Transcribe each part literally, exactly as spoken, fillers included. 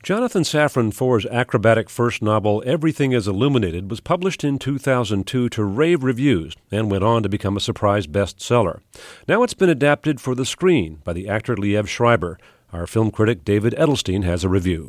Jonathan Safran Foer's acrobatic first novel, Everything is Illuminated, was published in two thousand two to rave reviews and went on to become a surprise bestseller. Now it's been adapted for the screen by the actor Liev Schreiber. Our film critic David Edelstein has a review.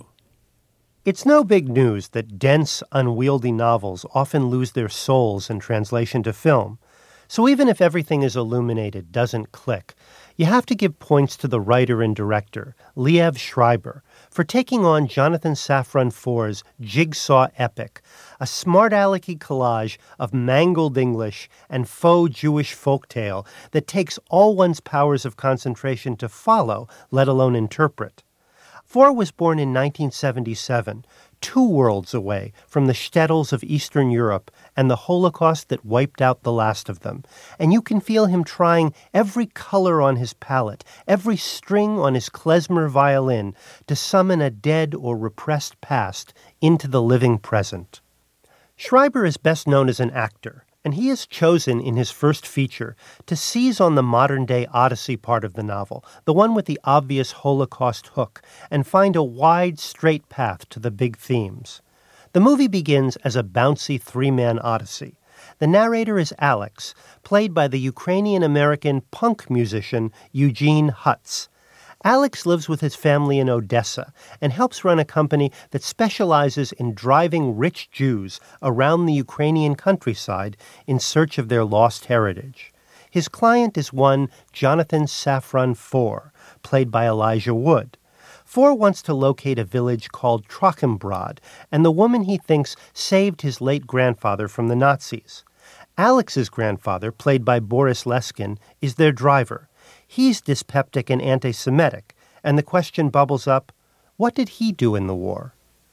It's no big news that dense, unwieldy novels often lose their souls in translation to film. So even if Everything is Illuminated doesn't click, you have to give points to the writer and director, Liev Schreiber, for taking on Jonathan Safran Foer's jigsaw epic, a smart-alecky collage of mangled English and faux Jewish folktale that takes all one's powers of concentration to follow, let alone interpret. Foer was born in nineteen seventy-seven, two worlds away from the shtetls of Eastern Europe and the Holocaust that wiped out the last of them. And you can feel him trying every color on his palette, every string on his klezmer violin to summon a dead or repressed past into the living present. Schreiber is best known as an actor, and he has chosen in his first feature to seize on the modern-day Odyssey part of the novel, the one with the obvious Holocaust hook, and find a wide, straight path to the big themes. The movie begins as a bouncy three-man Odyssey. The narrator is Alex, played by the Ukrainian-American punk musician Eugene Hutz. Alex lives with his family in Odessa and helps run a company that specializes in driving rich Jews around the Ukrainian countryside in search of their lost heritage. His client is one Jonathan Safran Foer, played by Elijah Wood. Foer wants to locate a village called Trochenbrod and the woman he thinks saved his late grandfather from the Nazis. Alex's grandfather, played by Boris Leskin, is their driver. He's dyspeptic and anti-Semitic, and the question bubbles up, what did he do in the war?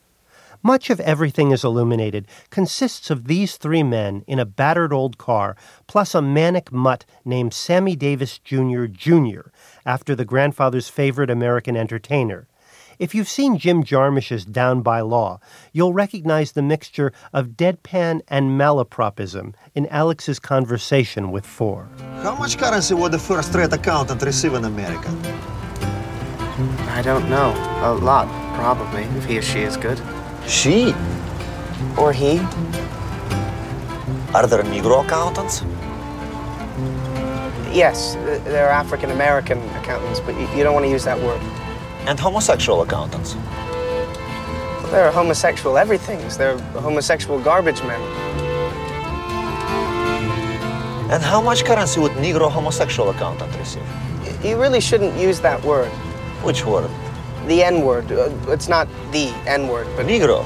Much of Everything is Illuminated consists of these three men in a battered old car, plus a manic mutt named Sammy Davis Junior Junior, after the grandfather's favorite American entertainer. If you've seen Jim Jarmusch's Down by Law, you'll recognize the mixture of deadpan and malapropism in Alex's conversation with Foer. How much currency would the first-rate accountant receive in America? I don't know. A lot, probably, if he or she is good. She? Or he. Are there Negro accountants? Yes, there are African-American accountants, but you don't want to use that word. And homosexual accountants? There are homosexual everythings. There are homosexual garbage men. And how much currency would Negro homosexual accountant receive? You really shouldn't use that word. Which word? The N-word. It's not the N-word, but... Negro?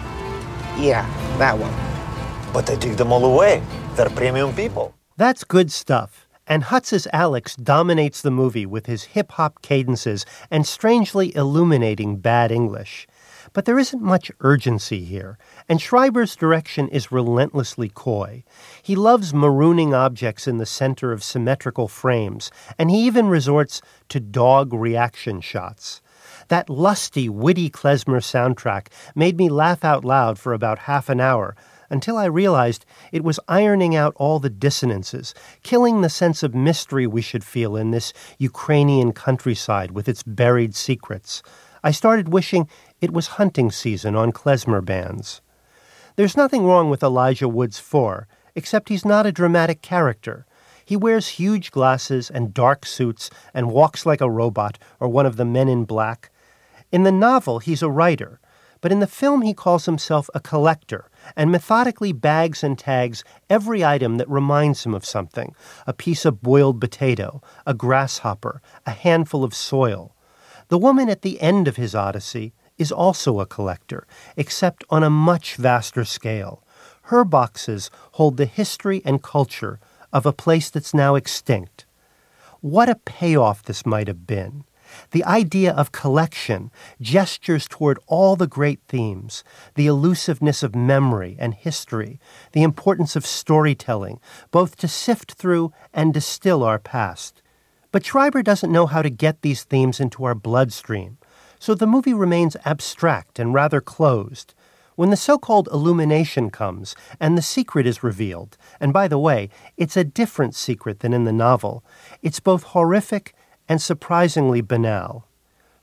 Yeah, that one. But they dig them all away. They're premium people. That's good stuff. And Hutz's Alex dominates the movie with his hip-hop cadences and strangely illuminating bad English. But there isn't much urgency here, and Schreiber's direction is relentlessly coy. He loves marooning objects in the center of symmetrical frames, and he even resorts to dog reaction shots. That lusty, witty klezmer soundtrack made me laugh out loud for about half an hour, until I realized it was ironing out all the dissonances, killing the sense of mystery we should feel in this Ukrainian countryside with its buried secrets. I started wishing it was hunting season on klezmer bands. There's nothing wrong with Elijah Wood's Foer, except he's not a dramatic character. He wears huge glasses and dark suits and walks like a robot or one of the men in black. In the novel, he's a writer, but in the film he calls himself a collector and methodically bags and tags every item that reminds him of something, a piece of boiled potato, a grasshopper, a handful of soil. The woman at the end of his Odyssey is also a collector, except on a much vaster scale. Her boxes hold the history and culture of a place that's now extinct. What a payoff this might have been. The idea of collection gestures toward all the great themes, the elusiveness of memory and history, the importance of storytelling, both to sift through and distill our past. But Schreiber doesn't know how to get these themes into our bloodstream, so the movie remains abstract and rather closed. When the so-called illumination comes and the secret is revealed, and by the way, it's a different secret than in the novel, it's both horrific and surprisingly banal.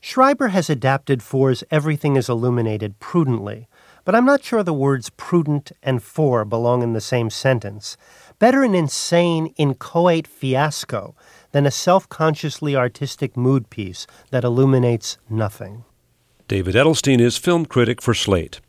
Schreiber has adapted For's Everything is Illuminated prudently, but I'm not sure the words prudent and for belong in the same sentence. Better an insane, inchoate fiasco than a self-consciously artistic mood piece that illuminates nothing. David Edelstein is film critic for Slate.